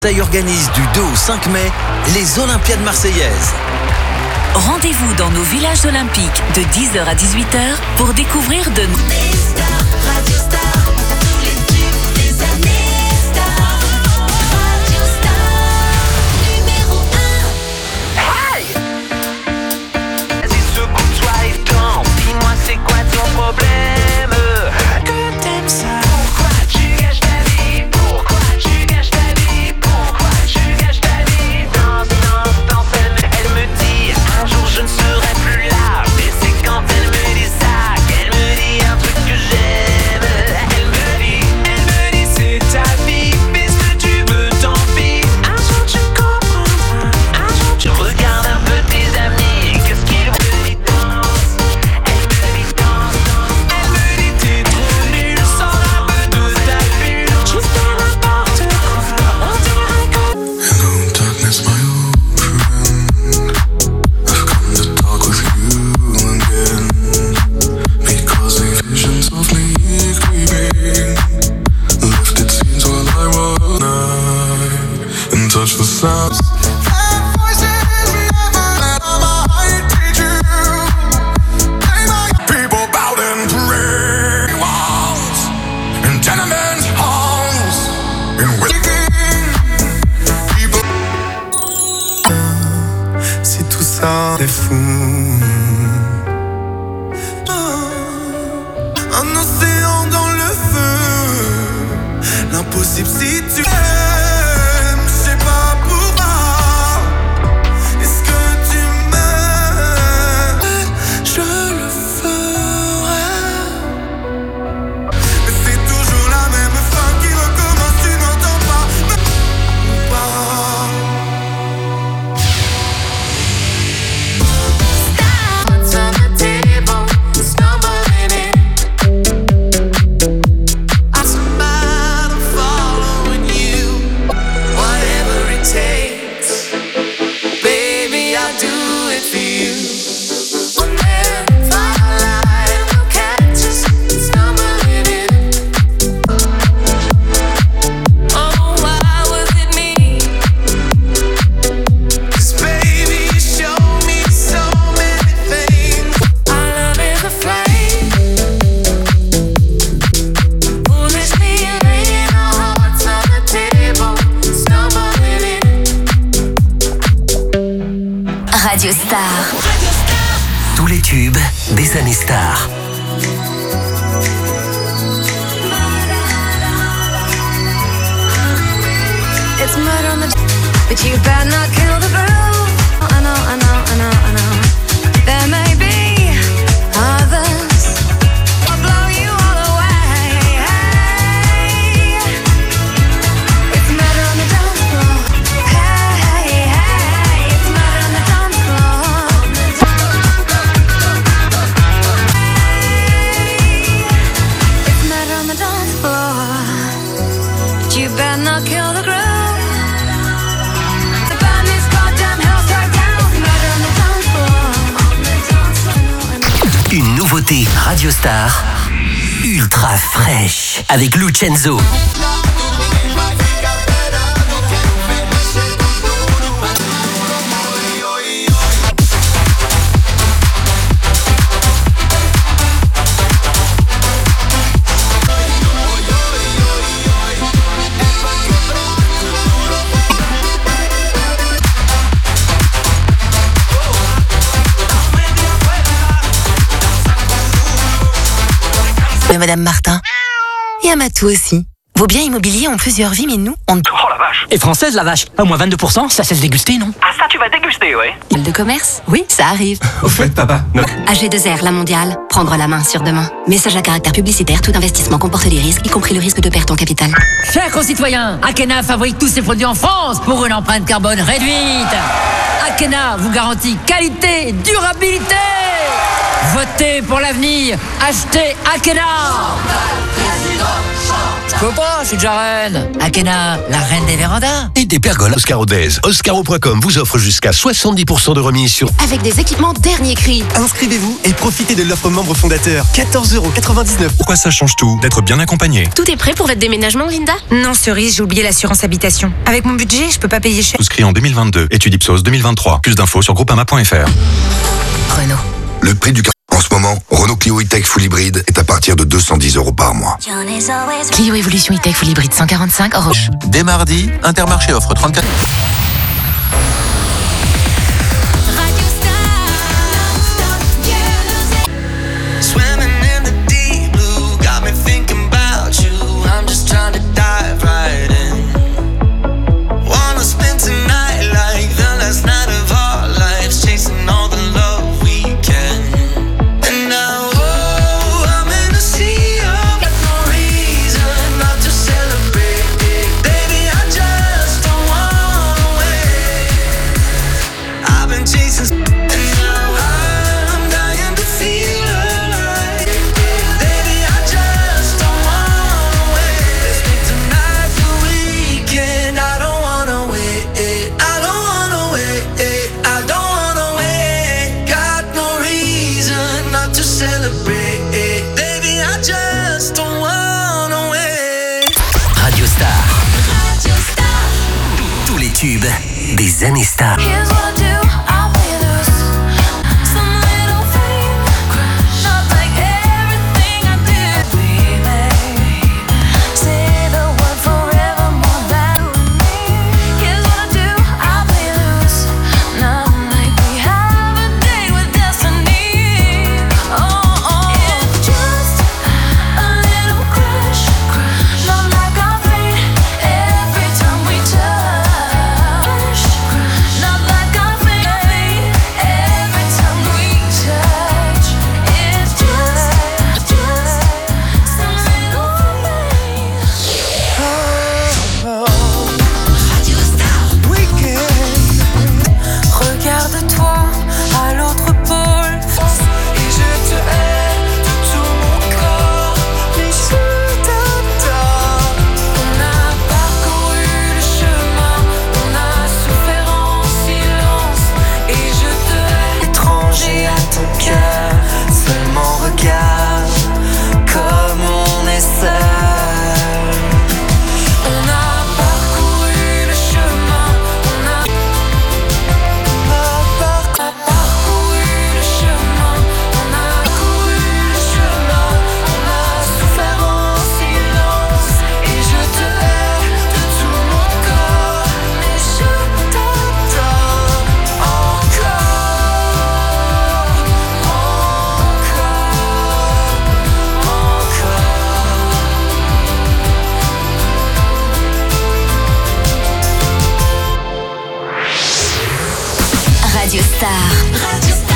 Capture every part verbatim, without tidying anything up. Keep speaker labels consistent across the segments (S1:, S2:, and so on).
S1: Ça organise du deux au cinq mai les Olympiades marseillaises.
S2: Rendez-vous dans nos villages olympiques de dix heures à dix-huit heures pour découvrir de
S3: C'est tout ça, c'est fou. Un océan dans le feu, l'impossible si tu aimes, je sais pas pourquoi. Est-ce que tu m'aimes? Je le ferai. Mais c'est toujours la même fin qui recommence, tu n'entends pas, pas.
S2: Radio Star.
S1: Tous les tubes des années stars.
S4: It's murder on the but you better not kill the groove. I know, I know, I know, I know. There may be others. I'll blow you all away. It's murder on the dance floor. Hey, hey, it's murder on the dance floor. It's murder on the dance floor. But you better not kill the groove.
S1: Une nouveauté Radio Star, ultra fraîche, avec Lucenzo.
S5: Madame Martin. Et à Matou aussi. Vos biens immobiliers ont plusieurs vies, mais nous, on...
S6: Oh la vache!
S7: Et française la vache. À moins vingt-deux pour cent, ça cesse déguster, non?
S6: Ah ça tu vas déguster, ouais.
S5: Île de commerce? Oui, ça arrive.
S3: Au fait, papa, notre...
S5: A G deux R, la mondiale. Prendre la main sur demain. Message à caractère publicitaire, tout investissement comporte des risques, y compris le risque de perte en capital.
S8: Chers concitoyens, Akena fabrique tous ses produits en France pour une empreinte carbone réduite. Akena vous garantit qualité et durabilité. Votez pour l'avenir. Achetez Akena. Je peux pas, je suis déjà reine. Akena, la reine des vérandas.
S1: Et des pergolas.
S6: Oscaro Days. Oscaro point com vous offre jusqu'à soixante-dix pour cent de remise sur...
S5: Avec des équipements dernier cri.
S9: Inscrivez-vous et profitez de l'offre membre fondateur. quatorze euros quatre-vingt-dix-neuf.
S10: Pourquoi ça change tout? D'être bien accompagné.
S5: Tout est prêt pour votre déménagement, Linda?
S11: Non, cerise, j'ai oublié l'assurance habitation. Avec mon budget, je peux pas payer cher.
S10: Souscrit en deux mille vingt-deux. Étude Ipsos deux mille vingt-trois. Plus d'infos sur groupama point f r.
S5: Renault.
S12: Le prix du... En ce moment, Renault Clio E-Tech Full Hybrid est à partir de deux cent dix euros par mois.
S5: Clio Evolution E-Tech Full Hybrid cent quarante-cinq euros.
S1: Dès mardi, Intermarché offre trente-quatre... Des années stars.
S5: Radio Star. Radio Star.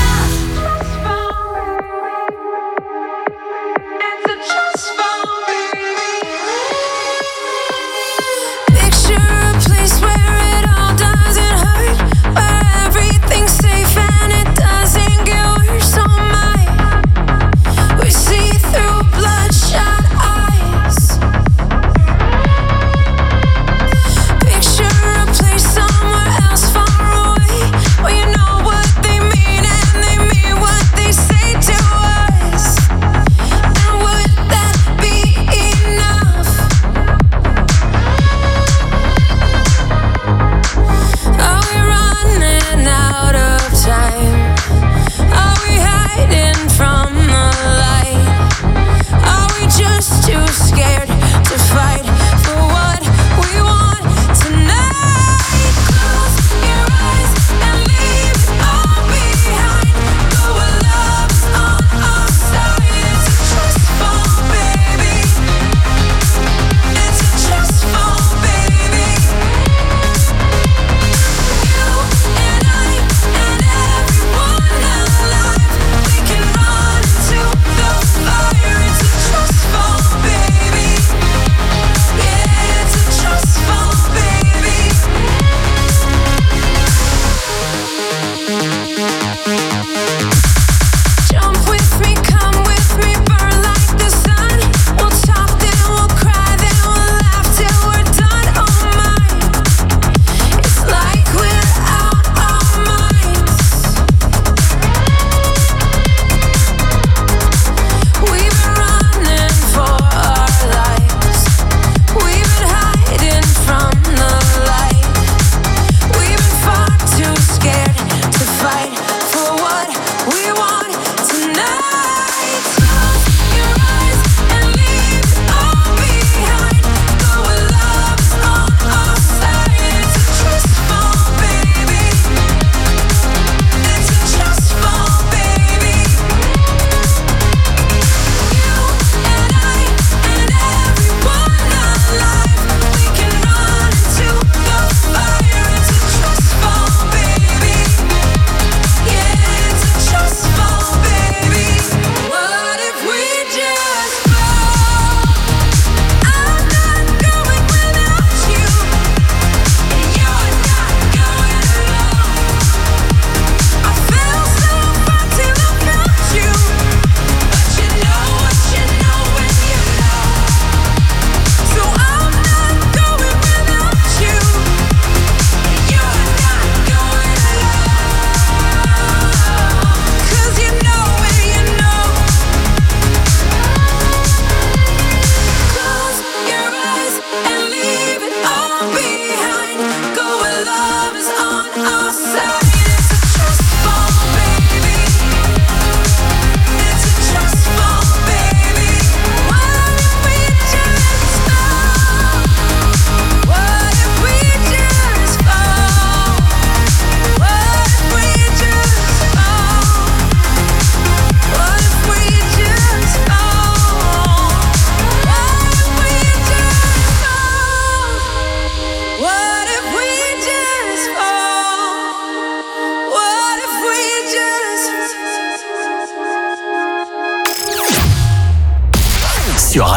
S4: Somewhere else far away, where you know what they mean and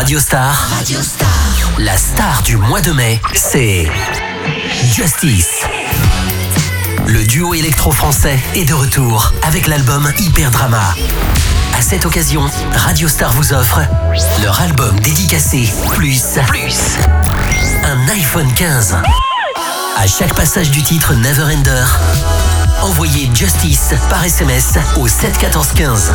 S1: Radio Star,
S13: Radio Star.
S1: La star du mois de mai, c'est Justice. Le duo électro-français est de retour avec l'album Hyper Drama. À cette occasion, Radio Star vous offre leur album dédicacé, plus, plus un iPhone quinze. À chaque passage du titre Neverender, envoyez Justice par S M S au sept quatorze quinze.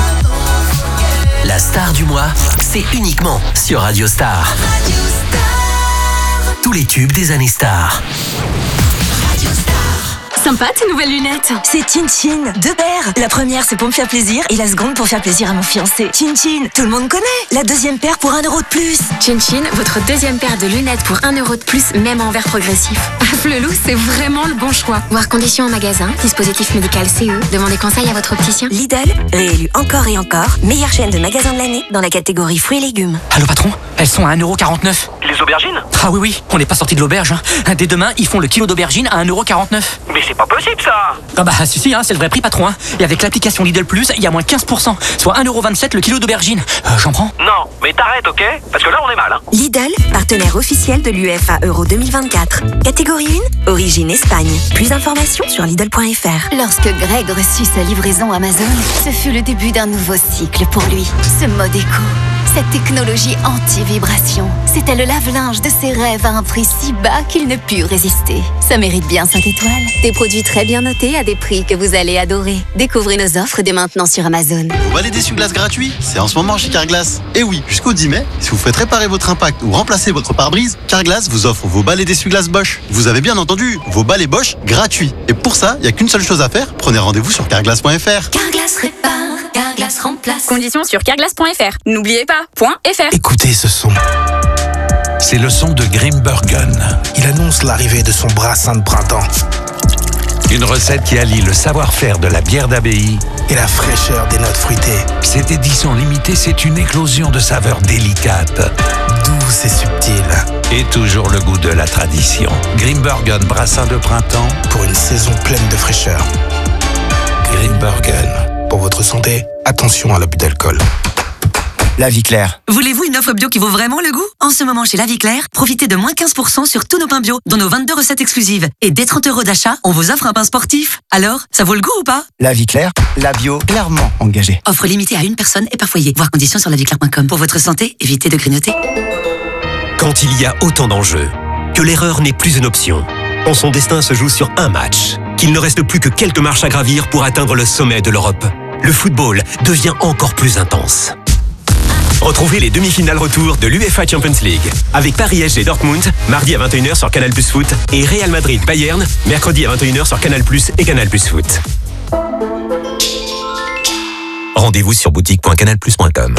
S1: La star du mois, c'est uniquement sur Radio Star.
S13: Radio Star.
S1: Tous les tubes des années stars.
S13: Radio Star.
S14: Sympa tes nouvelles lunettes.
S15: C'est Chin Chin, deux paires. La première c'est pour me faire plaisir et la seconde pour faire plaisir à mon fiancé. Chin Chin, tout le monde connaît. La deuxième paire pour un euro de plus.
S14: Chin Chin, votre deuxième paire de lunettes pour un euro de plus, même en verre progressif. Ah, Flelou, c'est vraiment le bon choix.
S5: Voir conditions en magasin, dispositif médical C E. Demandez conseil à votre opticien.
S15: Lidl, réélu encore et encore, meilleure chaîne de magasins de l'année dans la catégorie fruits et légumes.
S7: Allô patron, elles sont à un euro quarante-neuf.
S16: Les aubergines?
S7: Ah oui oui, on n'est pas sorti de l'auberge. Hein. Dès demain, ils font le kilo d'aubergines à un euro quarante-neuf.
S16: Mais c'est pas possible ça.
S7: Ah bah si si, hein, c'est le vrai prix patron. Hein. Et avec l'application Lidl Plus, il y a moins quinze pour cent, soit un euro vingt-sept le kilo d'aubergines. Euh, J'en prends?
S16: Non, mais t'arrêtes, ok? Parce que là on est mal. Hein.
S15: Lidl, partenaire officiel de l'U F A Euro deux mille vingt-quatre. Catégorie un, origine Espagne. Plus d'informations sur Lidl point F R.
S5: Lorsque Greg reçut sa livraison Amazon, ce fut le début d'un nouveau cycle pour lui. Ce mode éco, cette technologie anti-vibration, c'était le lave-linge de ses rêves à un prix si bas qu'il ne put résister. Ça mérite bien cinq étoiles. Des produits très bien notés à des prix que vous allez adorer. Découvrez nos offres dès maintenant sur Amazon.
S17: Vous balai d'essuie-glace gratuit, c'est en ce moment chez Carglass. Et oui, jusqu'au dix mai, si vous faites réparer votre impact ou remplacer votre pare-brise, Carglass vous offre vos balais d'essuie-glace Bosch. Vous avez bien entendu, vos balais Bosch gratuits. Et pour ça, il n'y a qu'une seule chose à faire, prenez rendez-vous sur carglass point F R.
S13: Carglass répare, Carglass remplace.
S14: Conditions sur carglass point F R. N'oubliez pas, point F R.
S18: Écoutez ce son. C'est le son de Grimbergen. Il annonce l'arrivée de son brassin de printemps. Une recette qui allie le savoir-faire de la bière d'abbaye et la fraîcheur des notes fruitées. Cette édition limitée, c'est une éclosion de saveurs délicates, douces et subtiles. Et toujours le goût de la tradition. Grimbergen brassin de printemps pour une saison pleine de fraîcheur. Grimbergen. Pour votre santé, attention à l'abus d'alcool.
S19: La Vie Claire.
S20: Voulez-vous une offre bio qui vaut vraiment le goût? En ce moment chez La Vie Claire, profitez de moins quinze pour cent sur tous nos pains bio, dont nos vingt-deux recettes exclusives. Et dès trente euros d'achat, on vous offre un pain sportif. Alors, ça vaut le goût ou pas?
S19: La Vie Claire, la bio clairement engagée.
S20: Offre limitée à une personne et par foyer. Voir conditions sur la vie claire point com. Pour votre santé, évitez de grignoter.
S21: Quand il y a autant d'enjeux, que l'erreur n'est plus une option, quand son destin se joue sur un match, qu'il ne reste plus que quelques marches à gravir pour atteindre le sommet de l'Europe, le football devient encore plus intense. Retrouvez les demi-finales retour de l'UEFA Champions League avec Paris S G Dortmund, mardi à vingt et une heures sur Canal Plus Foot et Real Madrid Bayern, mercredi à vingt et une heures sur Canal Plus et Canal Plus Foot. Rendez-vous sur boutique point canal plus point com.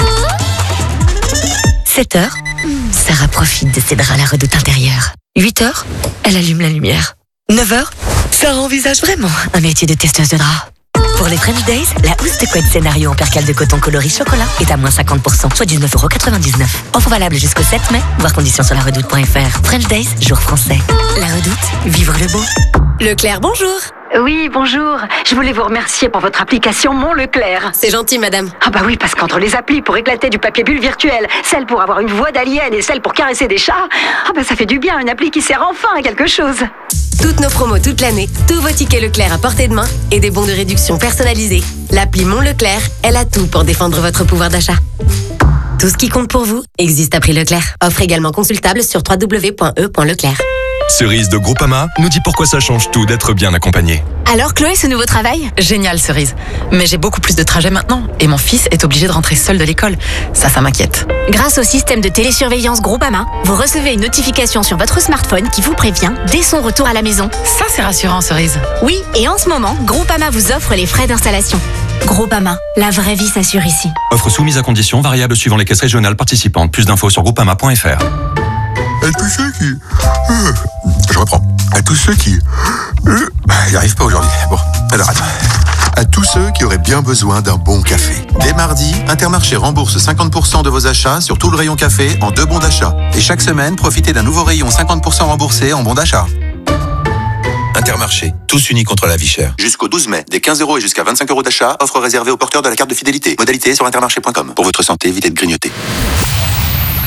S22: sept heures, Sarah profite de ses draps à la redoute intérieure. huit heures, elle allume la lumière. neuf heures, Sarah envisage vraiment un métier de testeuse de draps. Pour les French Days, la housse de couette scénario en percale de coton coloris chocolat est à moins cinquante pour cent, soit dix-neuf euros quatre-vingt-dix-neuf. Offre valable jusqu'au sept mai, voir conditions sur la redoute point F R. French Days, jour français. La redoute, vivre le beau.
S14: Leclerc, bonjour.
S23: Oui, bonjour. Je voulais vous remercier pour votre application Mon Leclerc.
S14: C'est gentil, madame.
S23: Ah bah oui, parce qu'entre les applis pour éclater du papier bulle virtuel, celle pour avoir une voix d'alien et celle pour caresser des chats, ah bah ça fait du bien, une appli qui sert enfin à quelque chose.
S14: Toutes nos promos toute l'année, tous vos tickets Leclerc à portée de main et des bons de réduction personnalisés. L'appli Mon Leclerc, elle a tout pour défendre votre pouvoir d'achat. Tout ce qui compte pour vous existe à prix Leclerc. Offre également consultable sur w w w point e point leclerc.
S10: Cerise de Groupama nous dit pourquoi ça change tout d'être bien accompagné.
S14: Alors Chloé, ce nouveau travail?
S24: Génial Cerise. Mais j'ai beaucoup plus de trajets maintenant et mon fils est obligé de rentrer seul de l'école. Ça, ça m'inquiète.
S14: Grâce au système de télésurveillance Groupama, vous recevez une notification sur votre smartphone qui vous prévient dès son retour à la maison.
S24: Ça, c'est rassurant Cerise.
S14: Oui, et en ce moment, Groupama vous offre les frais d'installation. Groupama, la vraie vie s'assure ici.
S10: Offre soumise à conditions, variable suivant les caisses régionales participantes. Plus d'infos sur groupama point F R.
S12: À tous ceux qui... Euh, je reprends. À tous ceux qui... Euh, j'y arrive pas aujourd'hui. Bon, alors attends. À tous ceux qui auraient bien besoin d'un bon café. Dès mardi, Intermarché rembourse cinquante pour cent de vos achats sur tout le rayon café en deux bons d'achat. Et chaque semaine, profitez d'un nouveau rayon cinquante pour cent remboursé en bons d'achat. Intermarché, tous unis contre la vie chère. Jusqu'au douze mai, des quinze euros et jusqu'à vingt-cinq euros d'achat, offre réservée aux porteurs de la carte de fidélité. Modalité sur intermarché point com. Pour votre santé, évitez de grignoter.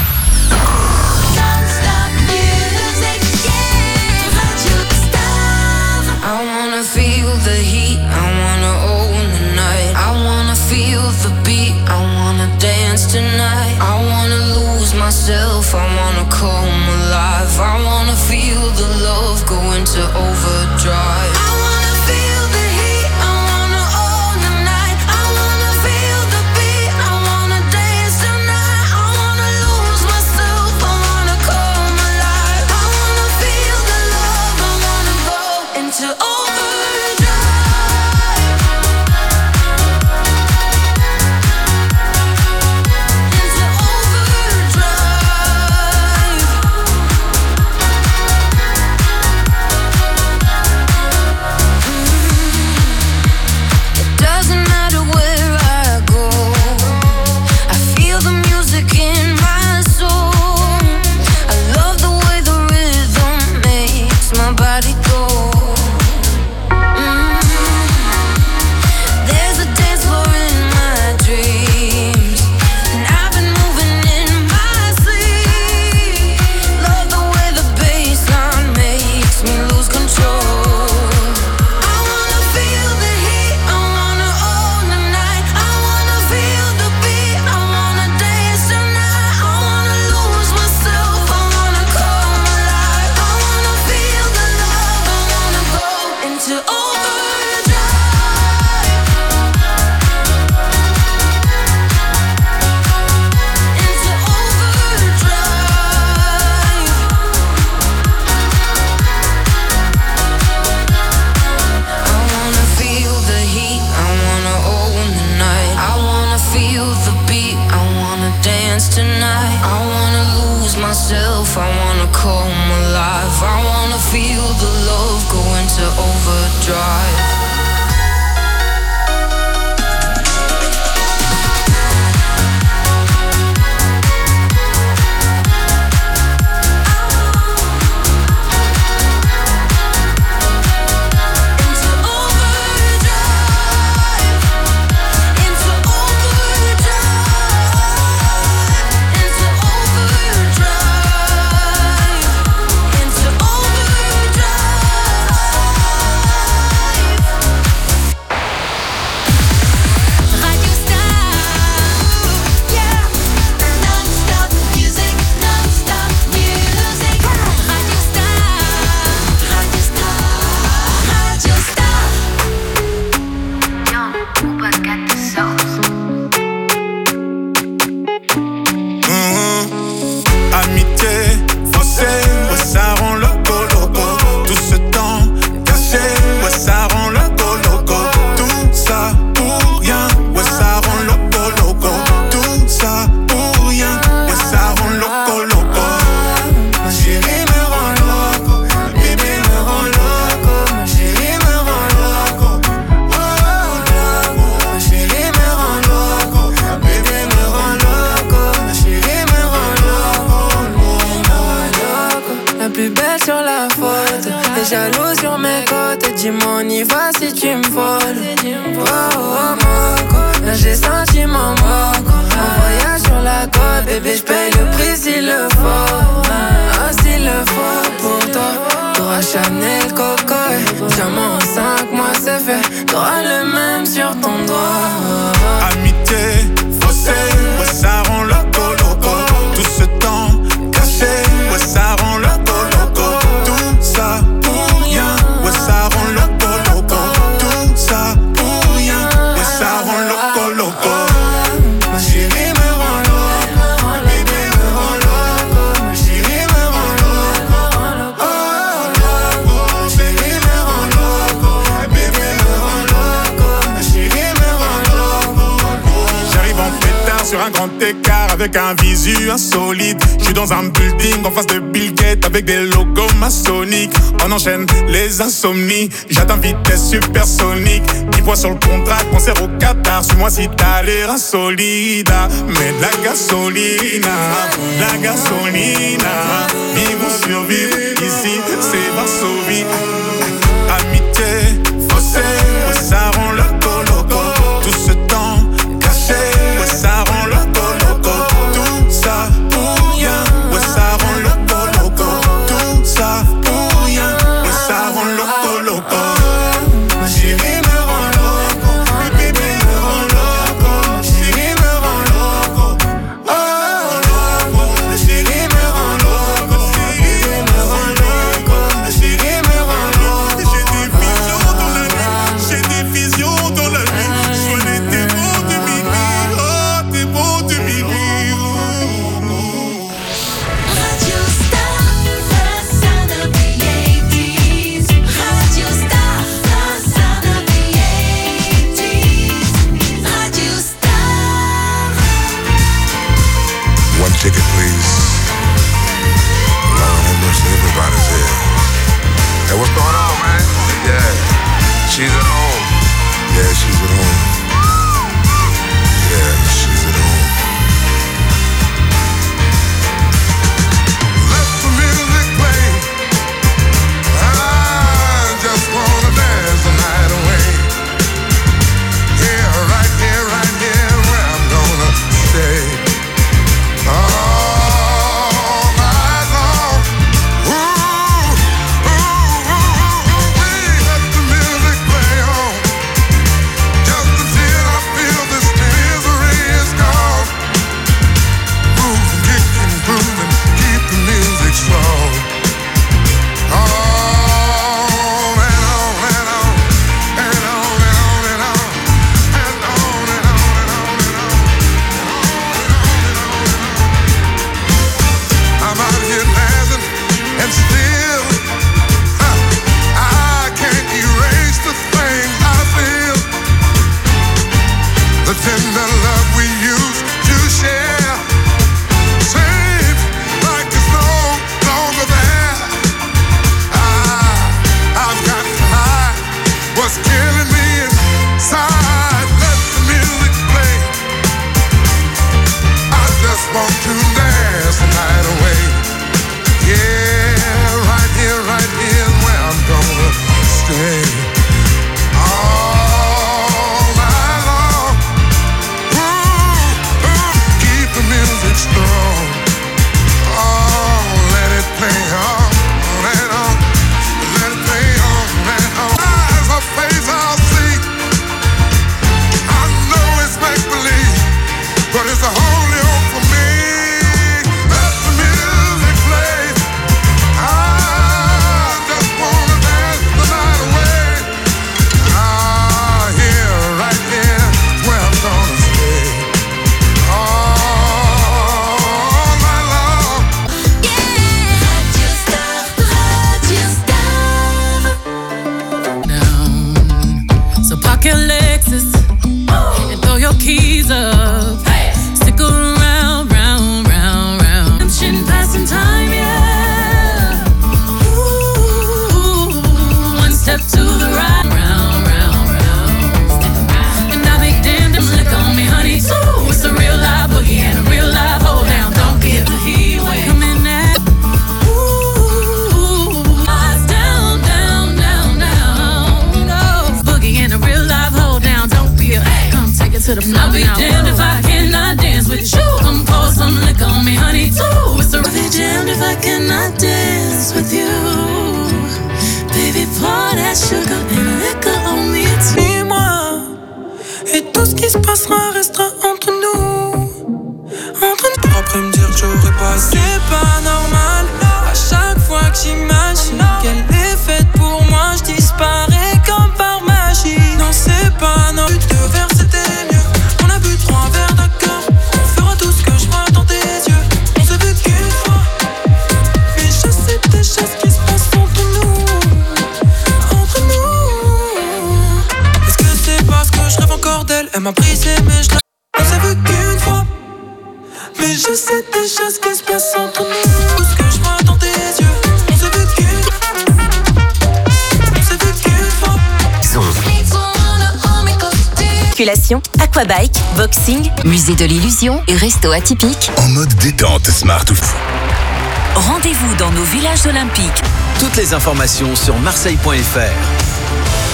S13: Non-stop music, yeah. Radio Star.
S4: I wanna feel the heat, I wanna own the night. I wanna feel the beat, I wanna dance tonight. I wanna lose myself, I wanna come alive. I wanna feel the love go into overdrive. I wanna feel the heat, I wanna own the night. I wanna feel the beat, I wanna dance tonight. I wanna lose myself, I wanna come alive. I wanna feel the love, I wanna go into overdrive. Into overdrive. It doesn't matter where I go, I feel the music in my soul. I love the way the rhythm makes my body go. Mm. There's a dance floor in my dreams, and I've been moving in my sleep. Love the way the bassline makes me lose control. I wanna feel the heat, I wanna own the night. I wanna feel the beat, I wanna dance tonight. I wanna lose myself, I wanna come alive. I wanna feel the love, I wanna go into overdrive. Into overdrive. I wanna feel the heat, I wanna own the night. I wanna feel the beat, I wanna dance tonight. I wanna lose myself, I wanna come alive. I wanna feel the love go into overdrive. Into overdrive. Into overdrive. Into overdrive. Into overdrive. Radio Star. Yeah.
S13: Non-stop music, non-stop music. Radio Star. Radio Star. Radio Star.
S2: Amitié, faussée, ouais, ça rend loco, loco. Tout ce temps caché, ouais, ça rend loco, loco. Tout ça pour rien, ouais, ça rend loco, loco. Tout ça pour rien, ouais, ça rend loco, loco. Ma chérie me rend loco, bébé me rend loco. Ma chérie me rend loco, oh, loco. Ma chérie me rend loco, bébé me rend loco. Ma chérie me rend loco, loco.
S4: La plus belle sur la photo, t'es jaloux sur mes côtes. Dis-moi on y va si tu me voles. Oh, oh, moco, là j'ai senti mon moco. Un voyage sur la côte, bébé j'paye le prix s'il le faut. Ah s'il le faut pour toi, t'auras Chanel, Coco et diamant en cinq mois c'est fait. T'auras le même sur ton doigt.
S2: Amitié, faussée, ouais, ça rend loco, loco. Tout ce temps caché, ouais, ça rend loco, loco. Tout ça pour rien, ouais, ça rend loco, loco. Tout ça pour rien, ouais, ça rend loco, loco. Ma chérie me rend loco, bébé me rend loco. Ma chérie me rend loco, oh, loco. Ma chérie me rend loco, bébé me rend loco. Ma chérie me rend loco. J'arrive en pétard sur un grand écart avec un visu insolite. J'suis dans un building en face de Bill Gates avec des logos maçonniques. On enchaîne les insomnies, j'atteins vitesse supersonique. dix points sur le contrat, concert au Qatar. Suis-moi si t'as l'air insolide. Mets de la gasolina, la gasolina. Vivons survivre, ici c'est Varsovie. Amitié, faussée, ouais, ça rend loco, loco. Tout ce temps caché, ouais, ça rend loco, loco. Tout ça pour rien, she's at home. Yeah, she's at home. Yeah, she's at home. Let the music play. I just wanna dance the night away. Here, right here, right here, where I'm gonna stay. All night long. Ooh, ooh, ooh, ooh, ooh, let the music play on. Just until I feel this misery is gone. Moving, kicking, grooving, keep the music strong. On and on and on, and on and on and on, and on and on and on and on. I'm out here dancing and still huh, I can't erase the things I feel. The tender love we used to share seems like it's no longer there. I, I've got to hide what's killing me inside. Let the music play. I just want to dance the night away. Yeah, right here, right here is where I'm gonna stay. All night long. Ooh, ooh, keep the music strong. Oh, let it play on and on. Let it play on and on. Eyes, her face I'll see. I know it's make-believe, but it's the only hope for me. Let the music play. I just wanna dance the night away. Ah, here, right here, is where I'm gonna stay. All night long.
S13: Radio Star, Radio Star.
S3: Down. So park your Lexus and throw your keys up. Stick around, round, round, round. I'm shitting passing time, yeah. Ooh, one step to the right, round, round, round. Stick around. And I'll be damned if lick on me, honey, too. It's a real live boogie and a real live hold down. Don't give the heat away. Come in that. Ooh, eyes down, down, down, down. No. Boogie and a real live hold down. Don't be a come take it to the floor. I'll be damned if I cannot dance with you. Come pour some liquor on me, honey, too. It's a I'll be damned if I cannot dance with you. Baby, pour that sugar and liquor on me too.
S6: Dis-moi, et tout ce qui se passera restera entre nous. Entre nous. Après me dire que j'aurais pas. C'est pas normal. À chaque fois que j'imagine qu'elle est faite pour moi, je disparais comme par magie. Non, c'est pas normal. Deux verres c'était mieux. On a bu trois verres, d'accord. On fera tout ce que je vois dans tes yeux. On s'est vu qu'une fois, mais je sais déjà ce qui se passe entre nous. Entre nous. Est-ce que c'est parce que je rêve encore d'elle? Elle m'a brisé mais je la... On s'est vu qu'une fois, mais je sais déjà ce qui se passe entre nous. Tout ce que je vois dans tes yeux. On s'est vu qu'une... On s'est vu qu'une fois.
S22: Circulation, aquabike, boxing, musée de l'illusion et resto atypique.
S8: En mode détente Smart.
S20: Rendez-vous dans nos villages olympiques.
S9: Toutes les informations sur marseille point f r.